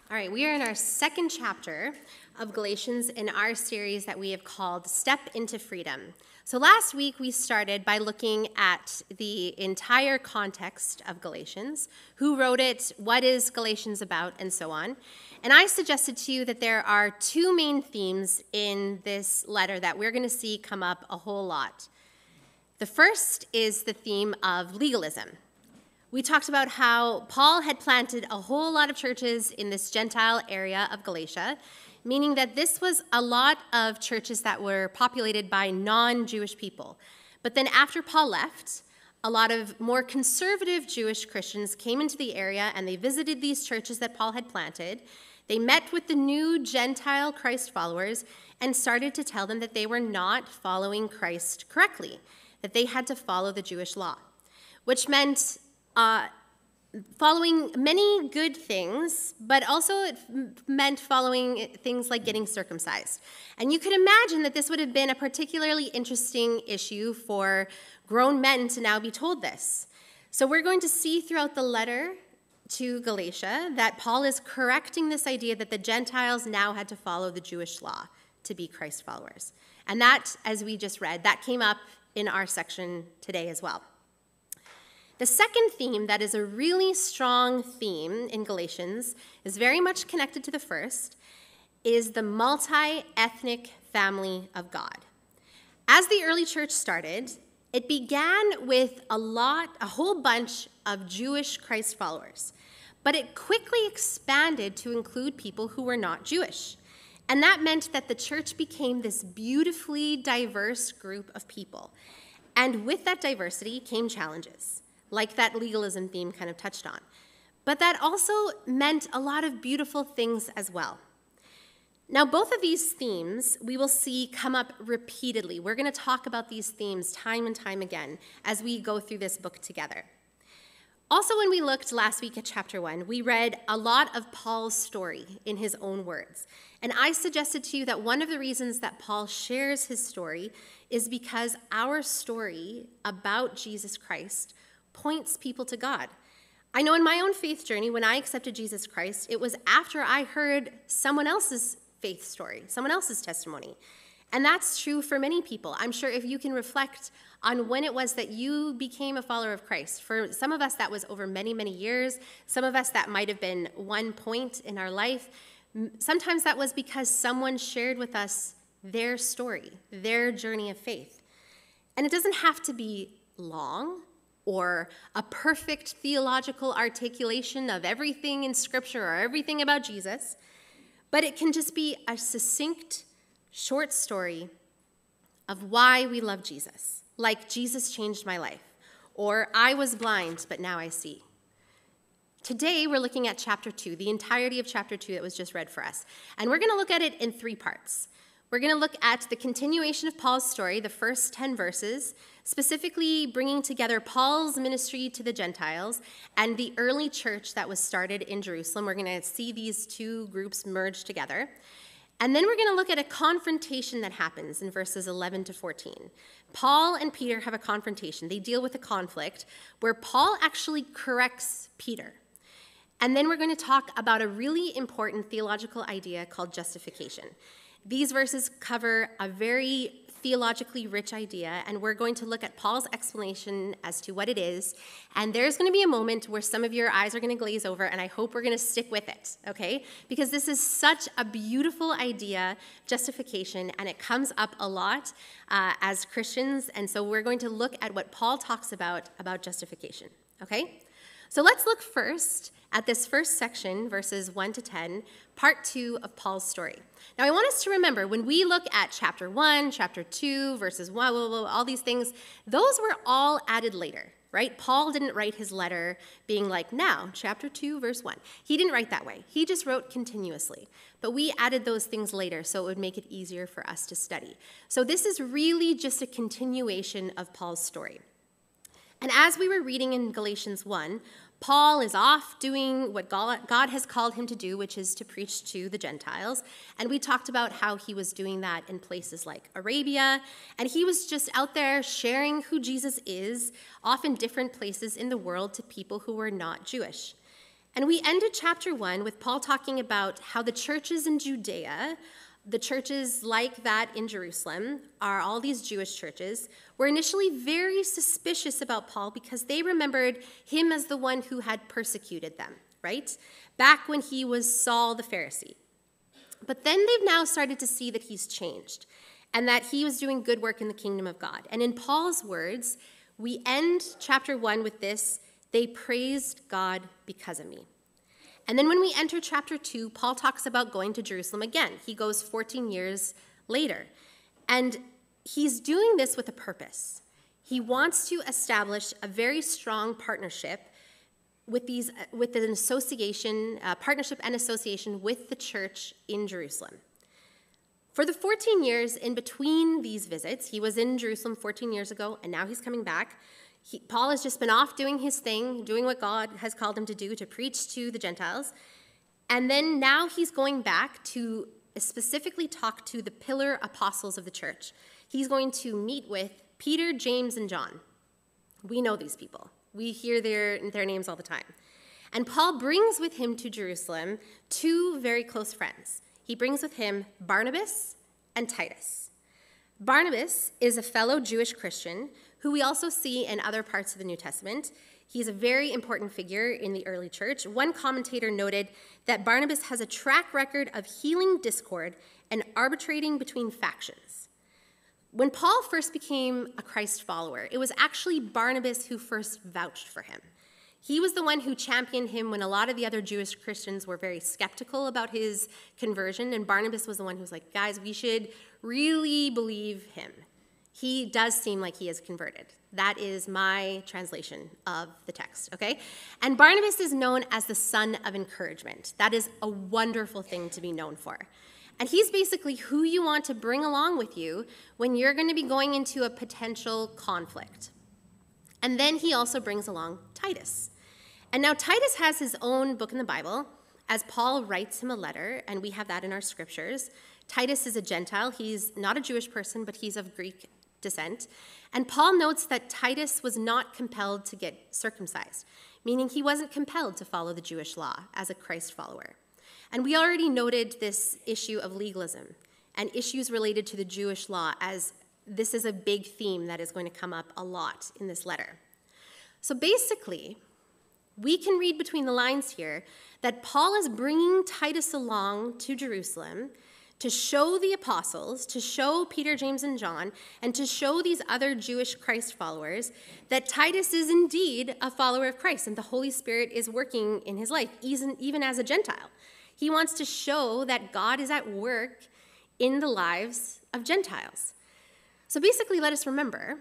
All right, we are in our second chapter of Galatians in our series that we have called Step into Freedom. So last week we started by looking at the entire context of Galatians, who wrote it, what is Galatians about, and so on. And I suggested to you that there are two main themes in this letter that we're going to see come up a whole lot. The first is the theme of legalism. We talked about how Paul had planted a whole lot of churches in this Gentile area of Galatia, meaning that this was a lot of churches that were populated by non-Jewish people. But then after Paul left, a lot of more conservative Jewish Christians came into the area and they visited these churches that Paul had planted. They met with the new Gentile Christ followers and started to tell them that they were not following Christ correctly, that they had to follow the Jewish law, which meant following many good things, but also it meant following things like getting circumcised. And you could imagine that this would have been a particularly interesting issue for grown men to now be told this. So we're going to see throughout the letter to Galatia that Paul is correcting this idea that the Gentiles now had to follow the Jewish law to be Christ followers. And that, as we just read, that came up in our section today as well. The second theme that is a really strong theme in Galatians is very much connected to the first, is the multi-ethnic family of God. As the early church started, it began with a whole bunch of Jewish Christ followers, but it quickly expanded to include people who were not Jewish. And that meant that the church became this beautifully diverse group of people. And with that diversity came challenges, like that legalism theme kind of touched on. But that also meant a lot of beautiful things as well. Now, both of these themes we will see come up repeatedly. We're going to talk about these themes time and time again as we go through this book together. Also, when we looked last week at chapter 1, we read a lot of Paul's story in his own words. And I suggested to you that one of the reasons that Paul shares his story is because our story about Jesus Christ points people to God. I know in my own faith journey, when I accepted Jesus Christ, it was after I heard someone else's faith story, someone else's testimony. And that's true for many people. I'm sure if you can reflect on when it was that you became a follower of Christ. For some of us, that was over many, many years. Some of us, that might have been one point in our life. Sometimes that was because someone shared with us their story, their journey of faith. And it doesn't have to be long or a perfect theological articulation of everything in Scripture or everything about Jesus, but it can just be a succinct, short story of why we love Jesus, like Jesus changed my life, or I was blind, but now I see. Today, we're looking at chapter 2, the entirety of chapter 2 that was just read for us, and we're going to look at it in 3 parts. We're going to look at the continuation of Paul's story, the first 10 verses, specifically bringing together Paul's ministry to the Gentiles and the early church that was started in Jerusalem. We're going to see these two groups merge together. And then we're going to look at a confrontation that happens in verses 11 to 14. Paul and Peter have a confrontation. They deal with a conflict where Paul actually corrects Peter. And then we're going to talk about a really important theological idea called justification. These verses cover a very theologically rich idea, and we're going to look at Paul's explanation as to what it is. And there's going to be a moment where some of your eyes are going to glaze over, and I hope we're going to stick with it, okay? Because this is such a beautiful idea, justification, and it comes up a lot as Christians. And so we're going to look at what Paul talks about justification, okay? So let's look first at this first section, verses 1 to 10, part 2 of Paul's story. Now, I want us to remember, when we look at chapter 1, chapter 2, verses 1, all these things, those were all added later, right? Paul didn't write his letter being like, now, chapter 2, verse 1. He didn't write that way. He just wrote continuously. But we added those things later, so it would make it easier for us to study. So this is really just a continuation of Paul's story. And as we were reading in Galatians 1, Paul is off doing what God has called him to do, which is to preach to the Gentiles. And we talked about how he was doing that in places like Arabia. And he was just out there sharing who Jesus is, often different places in the world to people who were not Jewish. And we ended chapter 1 with Paul talking about how the churches in Judea, the churches like that in Jerusalem, are all these Jewish churches, were initially very suspicious about Paul because they remembered him as the one who had persecuted them, right? Back when he was Saul the Pharisee. But then they've now started to see that he's changed and that he was doing good work in the kingdom of God. And in Paul's words, we end chapter 1 with this: they praised God because of me. And then when we enter chapter 2, Paul talks about going to Jerusalem again. He goes 14 years later. And he's doing this with a purpose. He wants to establish a very strong partnership with an association, partnership and association with the church in Jerusalem. For the 14 years in between these visits, he was in Jerusalem 14 years ago, and now he's coming back. Paul has just been off doing his thing, doing what God has called him to do, to preach to the Gentiles. And then now he's going back to specifically talk to the pillar apostles of the church. He's going to meet with Peter, James, and John. We know these people. We hear their names all the time. And Paul brings with him to Jerusalem 2 very close friends. He brings with him Barnabas and Titus. Barnabas is a fellow Jewish Christian who we also see in other parts of the New Testament. He's a very important figure in the early church. One commentator noted that Barnabas has a track record of healing discord and arbitrating between factions. When Paul first became a Christ follower, it was actually Barnabas who first vouched for him. He was the one who championed him when a lot of the other Jewish Christians were very skeptical about his conversion, and Barnabas was the one who was like, guys, we should really believe him. He does seem like he is converted. That is my translation of the text, okay? And Barnabas is known as the son of encouragement. That is a wonderful thing to be known for. And he's basically who you want to bring along with you when you're going to be going into a potential conflict. And then he also brings along Titus. And now Titus has his own book in the Bible, as Paul writes him a letter, and we have that in our scriptures. Titus is a Gentile. He's not a Jewish person, but he's of Greek descent. And Paul notes that Titus was not compelled to get circumcised, meaning he wasn't compelled to follow the Jewish law as a Christ follower. And we already noted this issue of legalism and issues related to the Jewish law, as this is a big theme that is going to come up a lot in this letter. So basically, we can read between the lines here that Paul is bringing Titus along to Jerusalem to show the apostles, to show Peter, James, and John, and to show these other Jewish Christ followers that Titus is indeed a follower of Christ and the Holy Spirit is working in his life, even as a Gentile. He wants to show that God is at work in the lives of Gentiles. So basically, let us remember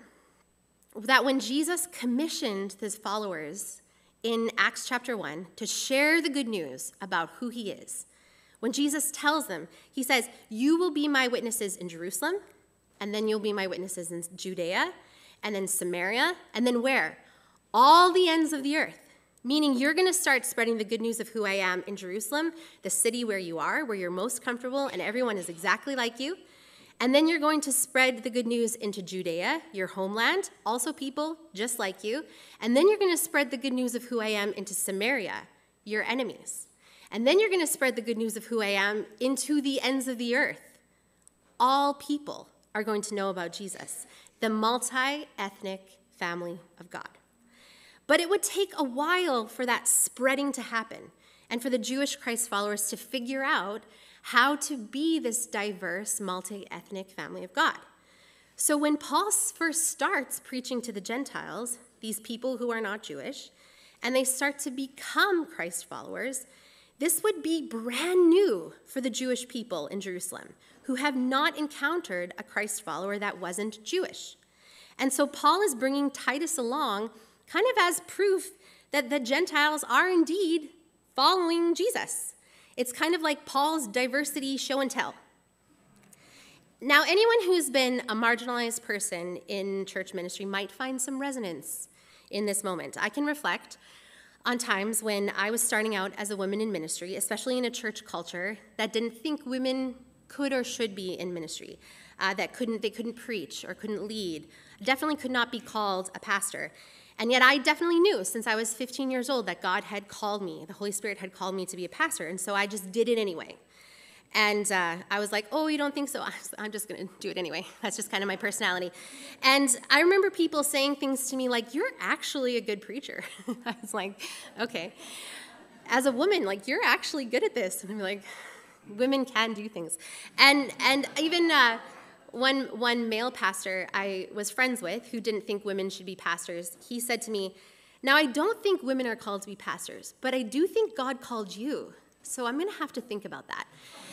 that when Jesus commissioned his followers in Acts chapter 1 to share the good news about who he is, when Jesus tells them, he says, you will be my witnesses in Jerusalem, and then you'll be my witnesses in Judea, and then Samaria, and then where? All the ends of the earth. Meaning you're going to start spreading the good news of who I am in Jerusalem, the city where you are, where you're most comfortable, and everyone is exactly like you. And then you're going to spread the good news into Judea, your homeland, also people just like you. And then you're going to spread the good news of who I am into Samaria, your enemies. And then you're going to spread the good news of who I am into the ends of the earth. All people are going to know about Jesus, the multi-ethnic family of God. But it would take a while for that spreading to happen and for the Jewish Christ followers to figure out how to be this diverse, multi-ethnic family of God. So when Paul first starts preaching to the Gentiles, these people who are not Jewish, and they start to become Christ followers, this would be brand new for the Jewish people in Jerusalem who have not encountered a Christ follower that wasn't Jewish. And so Paul is bringing Titus along kind of as proof that the Gentiles are indeed following Jesus. It's kind of like Paul's diversity show and tell. Now, anyone who's been a marginalized person in church ministry might find some resonance in this moment. I can reflect on times when I was starting out as a woman in ministry, especially in a church culture that didn't think women could or should be in ministry, they couldn't preach or couldn't lead, definitely could not be called a pastor. And yet I definitely knew since I was 15 years old that God had called me, the Holy Spirit had called me to be a pastor, and so I just did it anyway. And I was like, oh, you don't think so? I'm just going to do it anyway. That's just kind of my personality. And I remember people saying things to me like, you're actually a good preacher. I was like, okay. As a woman, like, you're actually good at this. And I'm like, women can do things. And even one male pastor I was friends with who didn't think women should be pastors, he said to me, now, I don't think women are called to be pastors, but I do think God called you. So I'm going to have to think about that.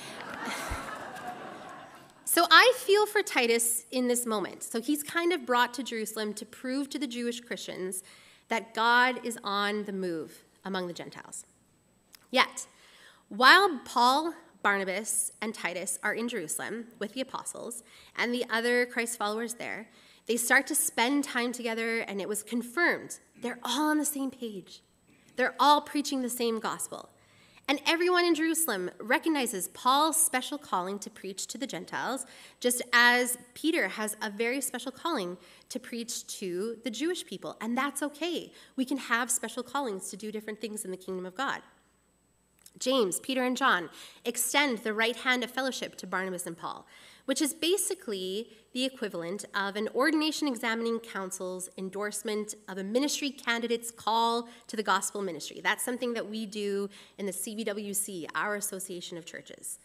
So I feel for Titus in this moment. So he's kind of brought to Jerusalem to prove to the Jewish Christians that God is on the move among the Gentiles. Yet, while Paul, Barnabas, and Titus are in Jerusalem with the apostles and the other Christ followers there, they start to spend time together, and it was confirmed. They're all on the same page. They're all preaching the same gospel. And everyone in Jerusalem recognizes Paul's special calling to preach to the Gentiles, just as Peter has a very special calling to preach to the Jewish people. And that's okay. We can have special callings to do different things in the kingdom of God. James, Peter, and John extend the right hand of fellowship to Barnabas and Paul, which is basically the equivalent of an ordination examining council's endorsement of a ministry candidate's call to the gospel ministry. That's something that we do in the CBWC, our Association of Churches.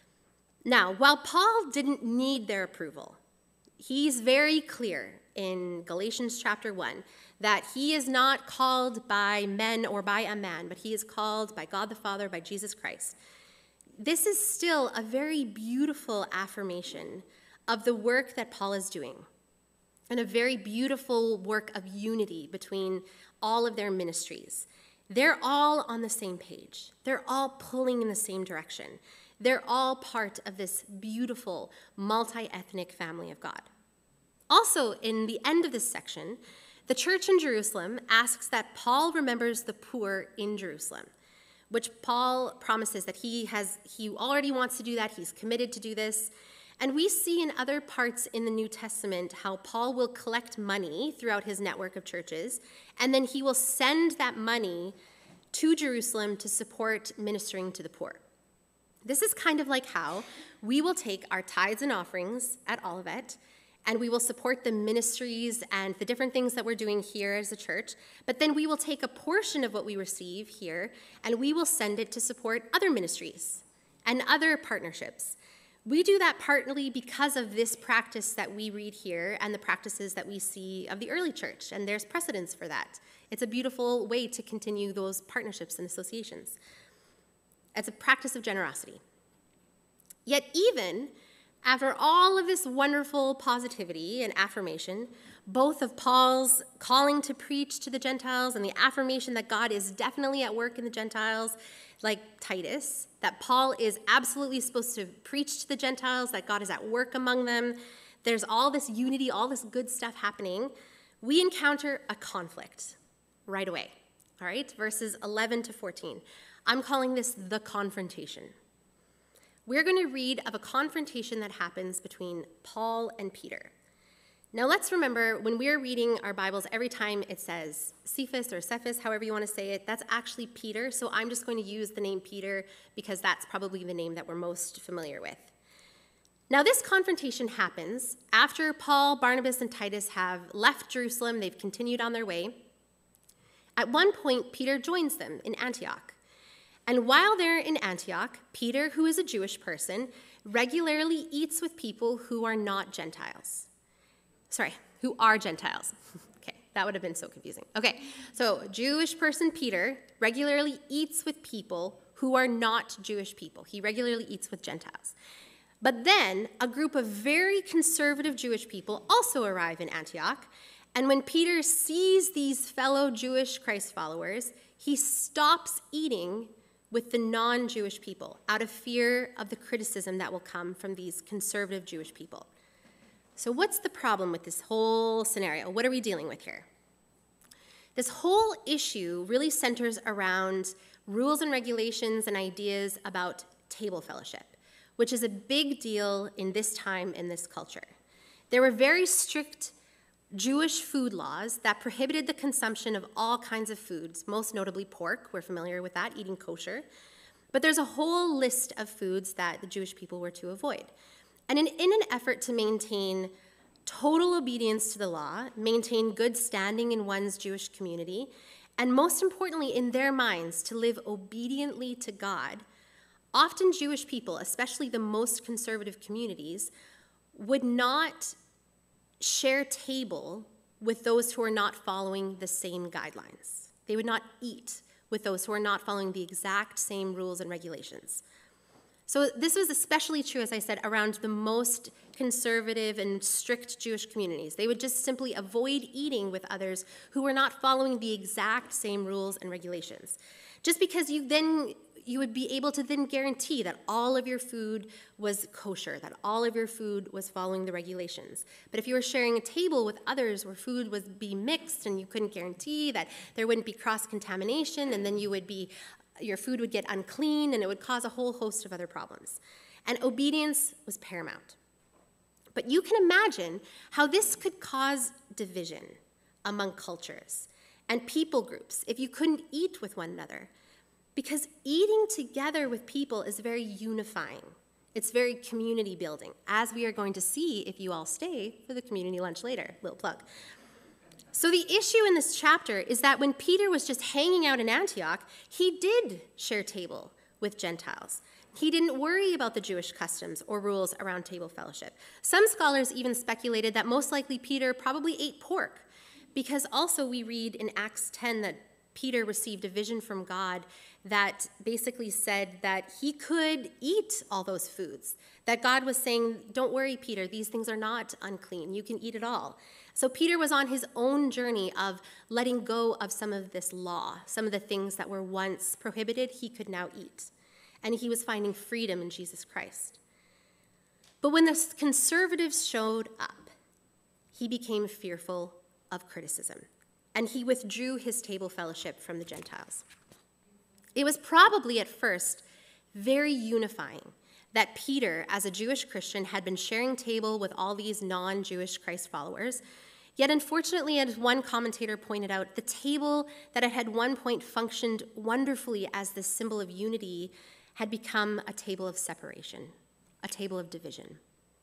Now, while Paul didn't need their approval, he's very clear in Galatians chapter 1 that he is not called by men or by a man, but he is called by God the Father, by Jesus Christ. This is still a very beautiful affirmation of the work that Paul is doing, and a very beautiful work of unity between all of their ministries. They're all on the same page. They're all pulling in the same direction. They're all part of this beautiful, multi-ethnic family of God. Also, in the end of this section, the church in Jerusalem asks that Paul remembers the poor in Jerusalem, which Paul promises that he already wants to do that. He's committed to do this. And we see in other parts in the New Testament how Paul will collect money throughout his network of churches, and then he will send that money to Jerusalem to support ministering to the poor. This is kind of like how we will take our tithes and offerings at Olivet, and we will support the ministries and the different things that we're doing here as a church, but then we will take a portion of what we receive here, and we will send it to support other ministries and other partnerships. We do that partly because of this practice that we read here and the practices that we see of the early church, and there's precedence for that. It's a beautiful way to continue those partnerships and associations. It's a practice of generosity. Yet even after all of this wonderful positivity and affirmation, both of Paul's calling to preach to the Gentiles and the affirmation that God is definitely at work in the Gentiles, like Titus, that Paul is absolutely supposed to preach to the Gentiles, that God is at work among them, there's all this unity, all this good stuff happening, we encounter a conflict right away, all right? Verses 11 to 14. I'm calling this the confrontation. We're going to read of a confrontation that happens between Paul and Peter. Now let's remember, when we're reading our Bibles, every time it says Cephas or Cephas, however you want to say it, that's actually Peter, so I'm just going to use the name Peter because that's probably the name that we're most familiar with. Now this confrontation happens after Paul, Barnabas, and Titus have left Jerusalem. They've continued on their way. At one point, Peter joins them in Antioch. And while they're in Antioch, Peter, who is a Jewish person, regularly eats with people who are not Gentiles. Sorry, who are Gentiles. Okay, that would have been so confusing. Okay, so Jewish person Peter regularly eats with people who are not Jewish people. He regularly eats with Gentiles. But then a group of very conservative Jewish people also arrive in Antioch, and when Peter sees these fellow Jewish Christ followers, he stops eating with the non-Jewish people out of fear of the criticism that will come from these conservative Jewish people. So what's the problem with this whole scenario? What are we dealing with here? This whole issue really centers around rules and regulations and ideas about table fellowship, which is a big deal in this time in this culture. There were very strict Jewish food laws that prohibited the consumption of all kinds of foods, most notably pork. We're familiar with that, eating kosher. But there's a whole list of foods that the Jewish people were to avoid. And in an effort to maintain total obedience to the law, maintain good standing in one's Jewish community, and most importantly, in their minds, to live obediently to God, often Jewish people, especially the most conservative communities, would not share table with those who are not following the same guidelines. They would not eat with those who are not following the exact same rules and regulations. So this was especially true, as I said, around the most conservative and strict Jewish communities. They would just simply avoid eating with others who were not following the exact same rules and regulations. Just because you would be able to then guarantee that all of your food was kosher, that all of your food was following the regulations. But if you were sharing a table with others where food would be mixed and you couldn't guarantee that there wouldn't be cross-contamination, and then your food would get unclean and it would cause a whole host of other problems. And obedience was paramount. But you can imagine how this could cause division among cultures and people groups if you couldn't eat with one another. Because eating together with people is very unifying. It's very community building, as we are going to see if you all stay for the community lunch later. Little plug. So the issue in this chapter is that when Peter was just hanging out in Antioch, he did share table with Gentiles. He didn't worry about the Jewish customs or rules around table fellowship. Some scholars even speculated that most likely Peter probably ate pork, because also we read in Acts 10 that Peter received a vision from God that basically said that he could eat all those foods, that God was saying, don't worry, Peter, these things are not unclean. You can eat it all. So Peter was on his own journey of letting go of some of this law, some of the things that were once prohibited, he could now eat. And he was finding freedom in Jesus Christ. But when the conservatives showed up, he became fearful of criticism, and he withdrew his table fellowship from the Gentiles. It was probably at first very unifying that Peter, as a Jewish Christian, had been sharing table with all these non-Jewish Christ followers. Yet unfortunately, as one commentator pointed out, the table that had at one point functioned wonderfully as this symbol of unity had become a table of separation, a table of division.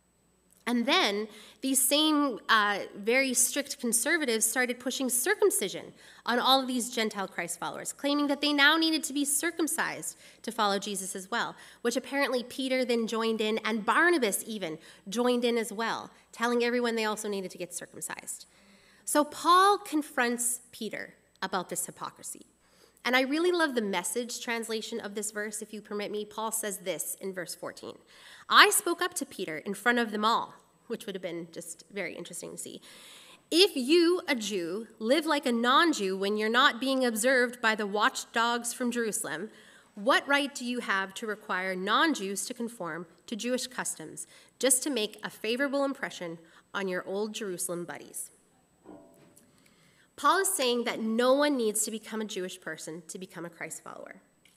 And then these same very strict conservatives started pushing circumcision on all of these Gentile Christ followers, claiming that they now needed to be circumcised to follow Jesus as well, which apparently Peter then joined in, and Barnabas even joined in as well, telling everyone they also needed to get circumcised. So Paul confronts Peter about this hypocrisy. And I really love the Message translation of this verse, if you permit me. Paul says this in verse 14. I spoke up to Peter in front of them all, which would have been just very interesting to see. If you, a Jew, live like a non-Jew when you're not being observed by the watchdogs from Jerusalem, what right do you have to require non-Jews to conform to Jewish customs just to make a favorable impression on your old Jerusalem buddies? Paul is saying that no one needs to become a Jewish person to become a Christ follower.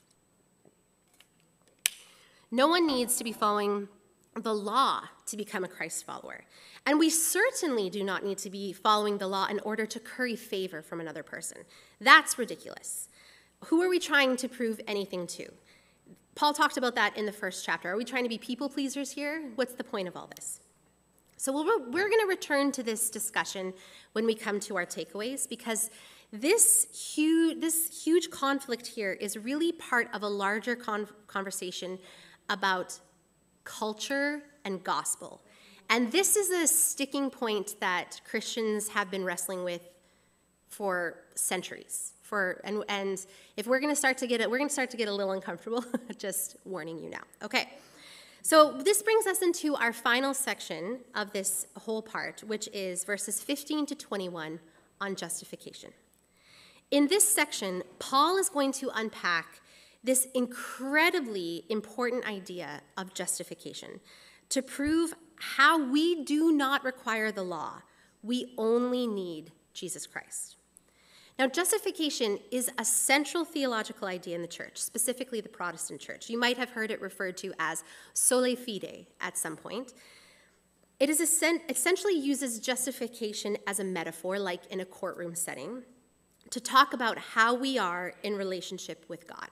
No one needs to be following the law to become a Christ follower. And we certainly do not need to be following the law in order to curry favor from another person. That's ridiculous. Who are we trying to prove anything to? Paul talked about that in the first chapter. Are we trying to be people pleasers here? What's the point of all this? So we're going to return to this discussion when we come to our takeaways, because this huge conflict here is really part of a larger conversation about culture and gospel. And this is a sticking point that Christians have been wrestling with for centuries. And if we're going to start to get it, we're going to start to get a little uncomfortable. Just warning you now. Okay. So this brings us into our final section of this whole part, which is verses 15 to 21 on justification. In this section, Paul is going to unpack this incredibly important idea of justification to prove how we do not require the law. We only need Jesus Christ. Now, justification is a central theological idea in the church, specifically the Protestant church. You might have heard it referred to as sola fide at some point. It is essentially uses justification as a metaphor, like in a courtroom setting, to talk about how we are in relationship with God.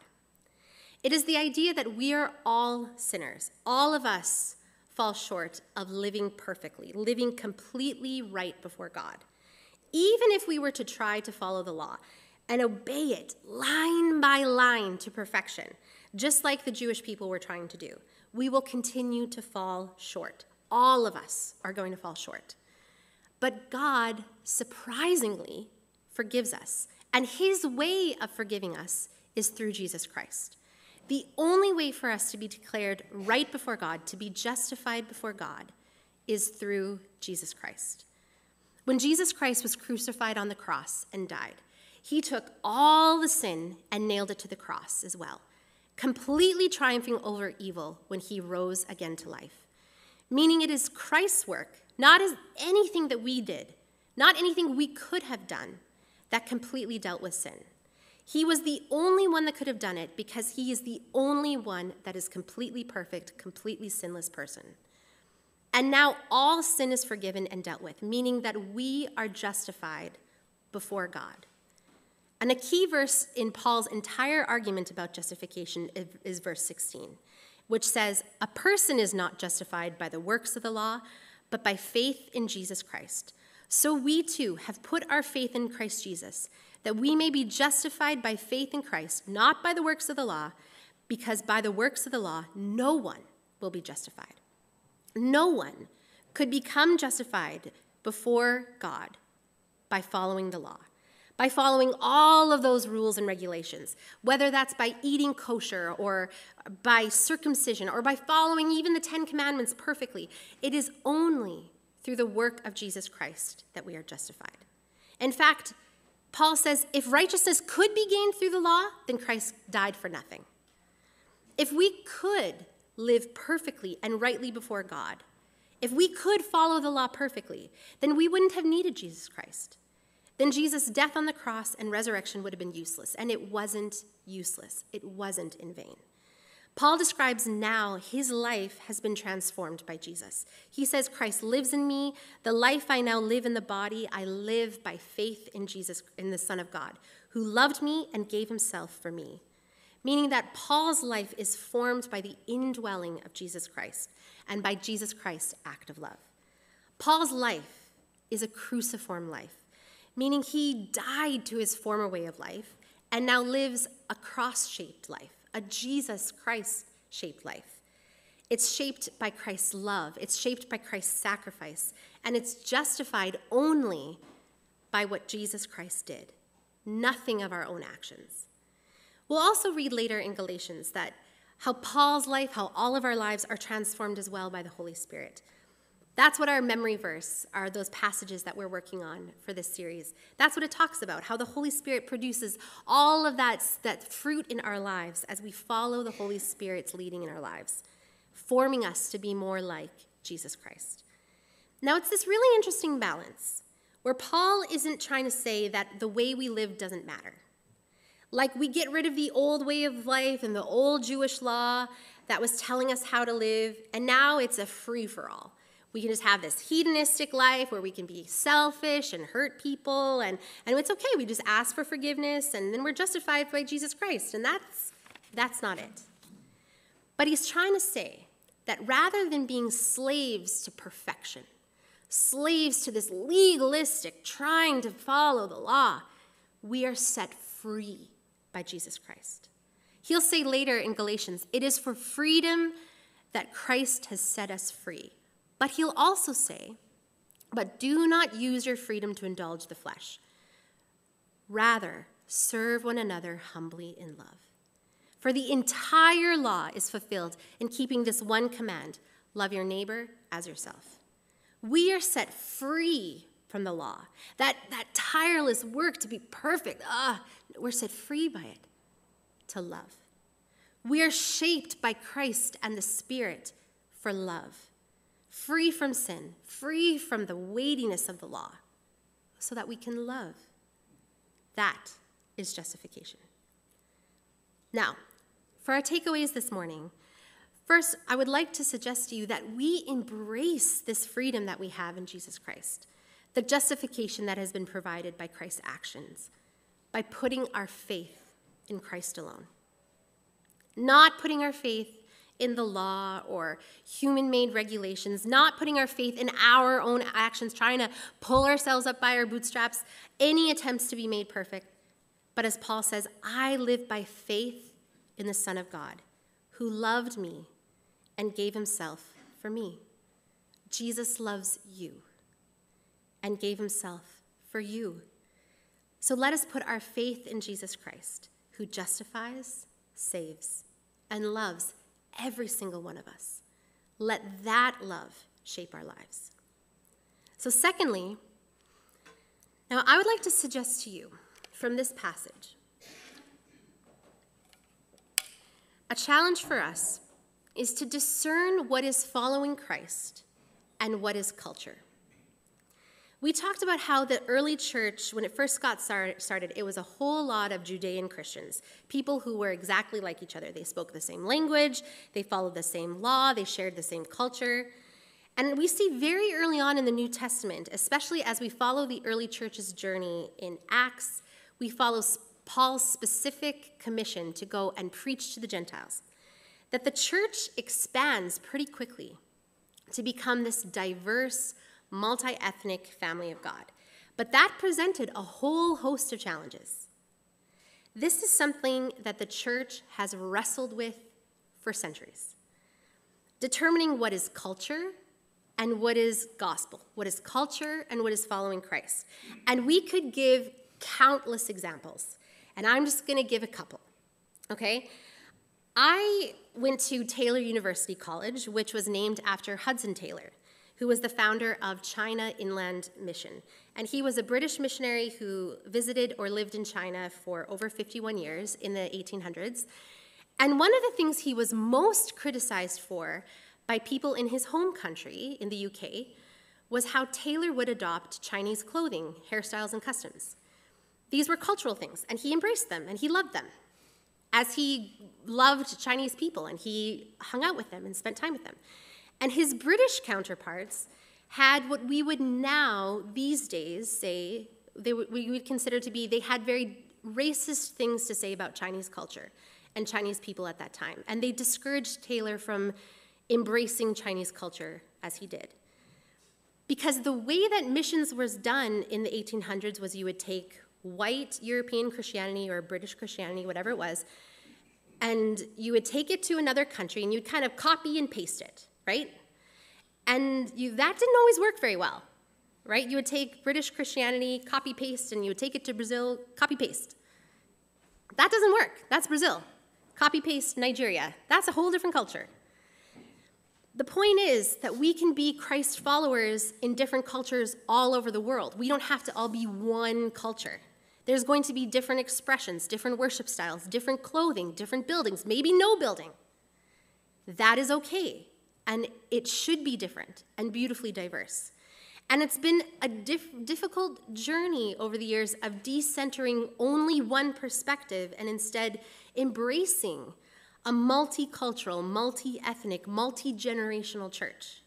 It is the idea that we are all sinners. All of us fall short of living perfectly, living completely right before God. Even if we were to try to follow the law and obey it line by line to perfection, just like the Jewish people were trying to do, we will continue to fall short. All of us are going to fall short. But God, surprisingly, forgives us. And his way of forgiving us is through Jesus Christ. The only way for us to be declared right before God, to be justified before God, is through Jesus Christ. When Jesus Christ was crucified on the cross and died, he took all the sin and nailed it to the cross as well, completely triumphing over evil when he rose again to life. Meaning it is Christ's work, not as anything that we did, not anything we could have done, that completely dealt with sin. He was the only one that could have done it because he is the only one that is completely perfect, completely sinless person. And now all sin is forgiven and dealt with, meaning that we are justified before God. And a key verse in Paul's entire argument about justification is verse 16, which says, "A person is not justified by the works of the law, but by faith in Jesus Christ. So we too have put our faith in Christ Jesus, that we may be justified by faith in Christ, not by the works of the law, because by the works of the law, no one will be justified." No one could become justified before God by following the law, by following all of those rules and regulations, whether that's by eating kosher or by circumcision or by following even the 10 Commandments perfectly. It is only through the work of Jesus Christ that we are justified. In fact, Paul says, if righteousness could be gained through the law, then Christ died for nothing. If we could live perfectly and rightly before God, if we could follow the law perfectly, then we wouldn't have needed Jesus Christ. Then Jesus' death on the cross and resurrection would have been useless, and it wasn't useless. It wasn't in vain. Paul describes now his life has been transformed by Jesus. He says, Christ lives in me. The life I now live in the body, I live by faith in Jesus, in the Son of God, who loved me and gave himself for me. Meaning that Paul's life is formed by the indwelling of Jesus Christ and by Jesus Christ's act of love. Paul's life is a cruciform life, meaning he died to his former way of life and now lives a cross-shaped life, a Jesus Christ-shaped life. It's shaped by Christ's love, it's shaped by Christ's sacrifice, and it's justified only by what Jesus Christ did, nothing of our own actions. We'll also read later in Galatians that how Paul's life, how all of our lives are transformed as well by the Holy Spirit. That's what our memory verse are, those passages that we're working on for this series. That's what it talks about, how the Holy Spirit produces all of that fruit in our lives as we follow the Holy Spirit's leading in our lives, forming us to be more like Jesus Christ. Now, it's this really interesting balance where Paul isn't trying to say that the way we live doesn't matter. Like we get rid of the old way of life and the old Jewish law that was telling us how to live, and now it's a free-for-all. We can just have this hedonistic life where we can be selfish and hurt people, and it's okay. We just ask for forgiveness, and then we're justified by Jesus Christ, and that's not it. But he's trying to say that rather than being slaves to perfection, slaves to this legalistic trying to follow the law, we are set free by Jesus Christ. He'll say later in Galatians, it is for freedom that Christ has set us free. But he'll also say, but do not use your freedom to indulge the flesh. Rather, serve one another humbly in love. For the entire law is fulfilled in keeping this one command, love your neighbor as yourself. We are set free from the law, that tireless work to be perfect. We're set free by it to love. We are shaped by Christ and the Spirit for love. Free from sin, free from the weightiness of the law, so that we can love. That is justification. Now, for our takeaways this morning, First, I would like to suggest to you that we embrace this freedom that we have in Jesus Christ, the justification that has been provided by Christ's actions, by putting our faith in Christ alone. Not putting our faith in the law or human-made regulations, not putting our faith in our own actions, trying to pull ourselves up by our bootstraps, any attempts to be made perfect. But as Paul says, I live by faith in the Son of God, who loved me and gave himself for me. Jesus loves you and gave himself for you. So let us put our faith in Jesus Christ, who justifies, saves, and loves every single one of us. Let that love shape our lives. So secondly, now I would like to suggest to you from this passage a challenge for us is to discern what is following Christ and what is culture. We talked about how the early church, when it first got started, it was a whole lot of Judean Christians, people who were exactly like each other. They spoke the same language, they followed the same law, they shared the same culture. And we see very early on in the New Testament, especially as we follow the early church's journey in Acts, we follow Paul's specific commission to go and preach to the Gentiles, that the church expands pretty quickly to become this diverse, multi-ethnic family of God. But that presented a whole host of challenges. This is something that the church has wrestled with for centuries, determining what is culture and what is gospel, what is culture and what is following Christ. And we could give countless examples, and I'm just going to give a couple, okay? I went to Taylor University College, which was named after Hudson Taylor, who was the founder of China Inland Mission. And he was a British missionary who visited or lived in China for over 51 years in the 1800s. And one of the things he was most criticized for by people in his home country, in the UK, was how Taylor would adopt Chinese clothing, hairstyles, and customs. These were cultural things, and he embraced them, and he loved them, as he loved Chinese people, and he hung out with them and spent time with them. And his British counterparts had what we would now, these days, say, we would consider to be, they had very racist things to say about Chinese culture and Chinese people at that time. And they discouraged Taylor from embracing Chinese culture as he did. Because the way that missions was done in the 1800s was you would take white European Christianity or British Christianity, whatever it was, and you would take it to another country and you'd kind of copy and paste it. Right? And that didn't always work very well, right? You would take British Christianity, copy-paste, and you would take it to Brazil, copy-paste. That doesn't work. That's Brazil. Copy-paste Nigeria. That's a whole different culture. The point is that we can be Christ followers in different cultures all over the world. We don't have to all be one culture. There's going to be different expressions, different worship styles, different clothing, different buildings, maybe no building. That is okay. And it should be different and beautifully diverse. And it's been a difficult journey over the years of decentering only one perspective and instead embracing a multicultural, multi-ethnic, multi-generational church.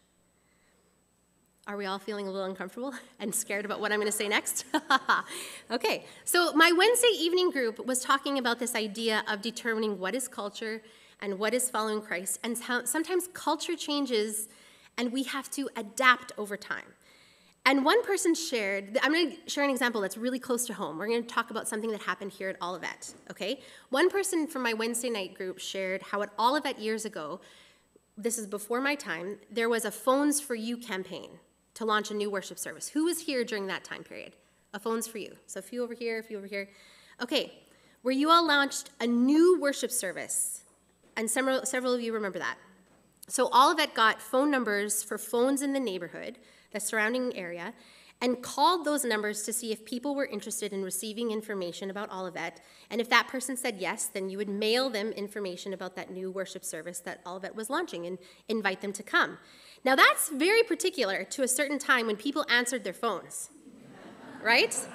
Are we all feeling a little uncomfortable and scared about what I'm going to say next? Okay, so my Wednesday evening group was talking about this idea of determining what is culture and what is following Christ, and how sometimes culture changes and we have to adapt over time. And one person shared, I'm going to share an example that's really close to home. We're going to talk about something that happened here at Olivet, okay? One person from my Wednesday night group shared how at Olivet years ago, this is before my time, there was a Phones for You campaign to launch a new worship service. Who was here during that time period? A Phones for You. So a few over here, a few over here. Okay, where you all launched a new worship service. And several of you remember that. So Olivet got phone numbers for phones in the neighborhood, the surrounding area, and called those numbers to see if people were interested in receiving information about Olivet. And if that person said yes, then you would mail them information about that new worship service that Olivet was launching and invite them to come. Now that's very particular to a certain time when people answered their phones, right?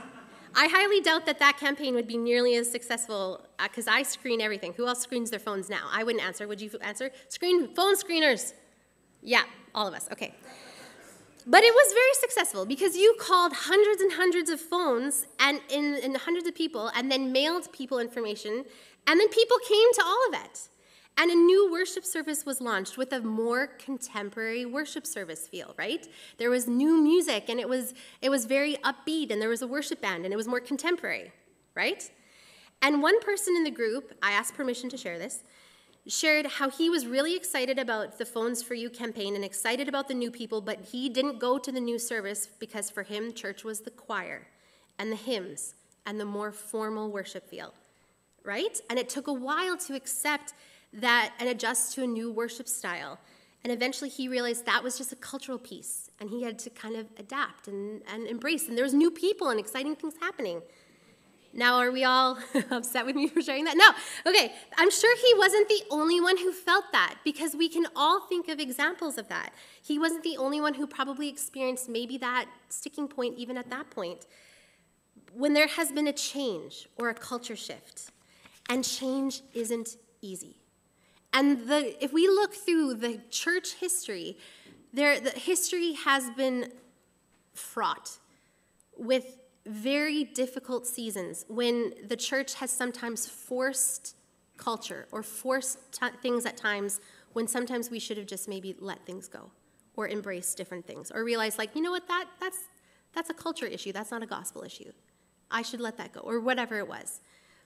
I highly doubt that that campaign would be nearly as successful because I screen everything. Who else screens their phones now? I wouldn't answer. Would you answer? Phone screeners. Yeah, all of us. Okay. But it was very successful because you called hundreds and hundreds of phones and in hundreds of people and then mailed people information, and then people came to all of it. And a new worship service was launched with a more contemporary worship service feel, right? There was new music, and it was very upbeat, and there was a worship band, and it was more contemporary, right? And one person in the group, I asked permission to share this, shared how he was really excited about the Phones for You campaign and excited about the new people, but he didn't go to the new service because for him, church was the choir and the hymns and the more formal worship feel, right? And it took a while to accept that and adjust to a new worship style. And eventually he realized that was just a cultural piece, and he had to kind of adapt and embrace. And there was new people and exciting things happening. Now, are we all upset with me for sharing that? No. Okay, I'm sure he wasn't the only one who felt that, because we can all think of examples of that. He wasn't the only one who probably experienced maybe that sticking point even at that point. When there has been a change or a culture shift, and change isn't easy. And if we look through the church history, the history has been fraught with very difficult seasons when the church has sometimes forced culture or forced things at times when sometimes we should have just maybe let things go or embraced different things or realized, like, you know what, that's a culture issue. That's not a gospel issue. I should let that go, or whatever it was.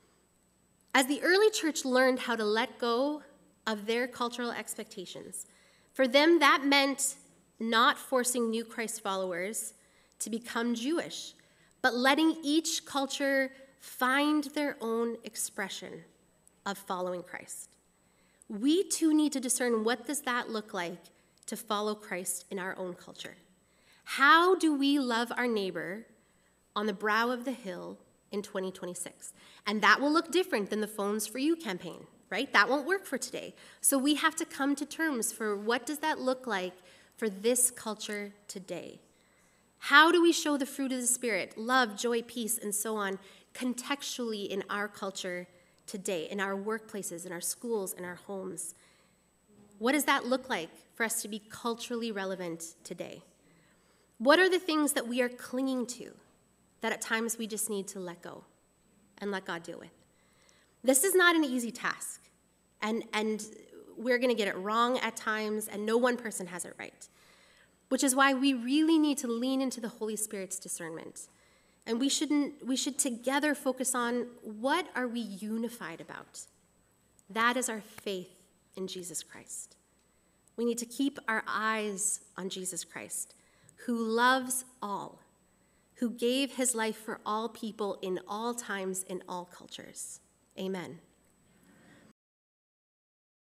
As the early church learned how to let go of their cultural expectations, for them that meant not forcing new Christ followers to become Jewish, but letting each culture find their own expression of following Christ. We too need to discern, what does that look like to follow Christ in our own culture? How do we love our neighbor on the brow of the hill in 2026? And that will look different than the Phones for You campaign, right? That won't work for today. So we have to come to terms for what does that look like for this culture today? How do we show the fruit of the Spirit, love, joy, peace, and so on, contextually in our culture today, in our workplaces, in our schools, in our homes? What does that look like for us to be culturally relevant today? What are the things that we are clinging to that at times we just need to let go and let God deal with? This is not an easy task, and we're going to get it wrong at times, and no one person has it right, which is why we really need to lean into the Holy Spirit's discernment. And we should together focus on, what are we unified about? That is our faith in Jesus Christ. We need to keep our eyes on Jesus Christ, who loves all, who gave his life for all people in all times, in all cultures. Amen.